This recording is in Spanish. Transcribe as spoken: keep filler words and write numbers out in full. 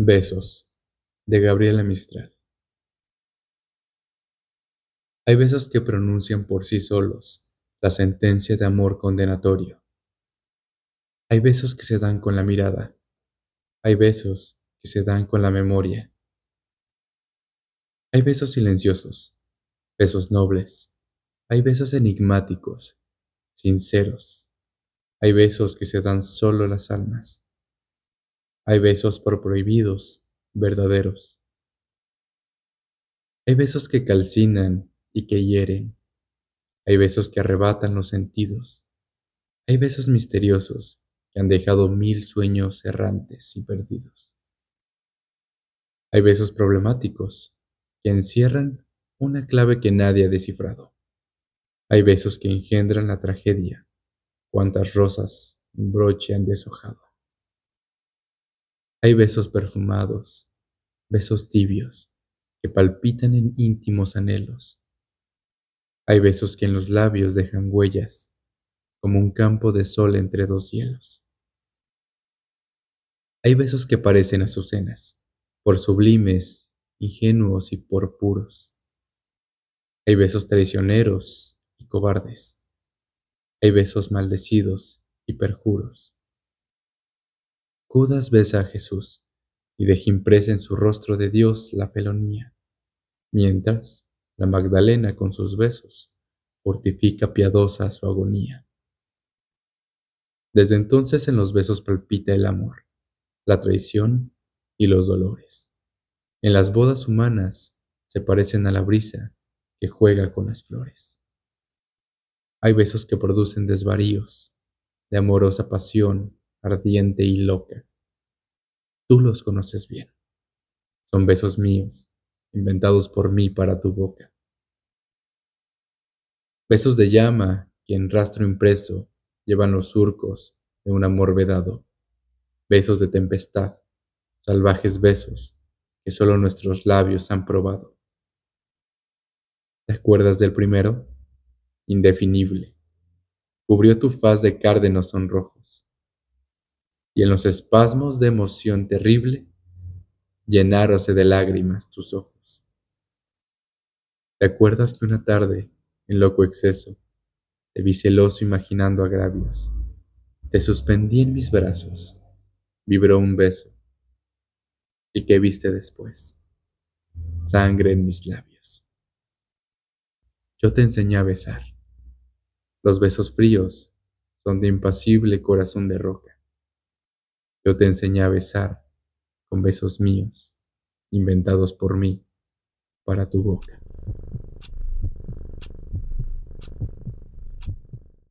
Besos, de Gabriela Mistral. Hay besos que pronuncian por sí solos la sentencia de amor condenatorio. Hay besos que se dan con la mirada. Hay besos que se dan con la memoria. Hay besos silenciosos, besos nobles. Hay besos enigmáticos, sinceros. Hay besos que se dan solo las almas. Hay besos por prohibidos, verdaderos. Hay besos que calcinan y que hieren. Hay besos que arrebatan los sentidos. Hay besos misteriosos que han dejado mil sueños errantes y perdidos. Hay besos problemáticos que encierran una clave que nadie ha descifrado. Hay besos que engendran la tragedia, cuantas rosas un broche han deshojado. Hay besos perfumados, besos tibios, que palpitan en íntimos anhelos. Hay besos que en los labios dejan huellas, como un campo de sol entre dos hielos. Hay besos que parecen azucenas, por sublimes, ingenuos y por puros. Hay besos traicioneros y cobardes. Hay besos maldecidos y perjuros. Judas besa a Jesús y deja impresa en su rostro de Dios la felonía, mientras la Magdalena con sus besos fortifica piadosa su agonía. Desde entonces en los besos palpita el amor, la traición y los dolores. En las bodas humanas se parecen a la brisa que juega con las flores. Hay besos que producen desvaríos, de amorosa pasión ardiente y loca. Tú los conoces bien. Son besos míos, inventados por mí para tu boca. Besos de llama que en rastro impreso llevan los surcos de un amor vedado. Besos de tempestad, salvajes besos que solo nuestros labios han probado. ¿Te acuerdas del primero? Indefinible. Cubrió tu faz de cárdenos sonrojos, y en los espasmos de emoción terrible, llenáronse de lágrimas tus ojos. ¿Te acuerdas que una tarde, en loco exceso, te vi celoso imaginando agravios? Te suspendí en mis brazos, vibró un beso, ¿y qué viste después? Sangre en mis labios. Yo te enseñé a besar. Los besos fríos son de impasible corazón de roca. Yo te enseñé a besar con besos míos, inventados por mí, para tu boca.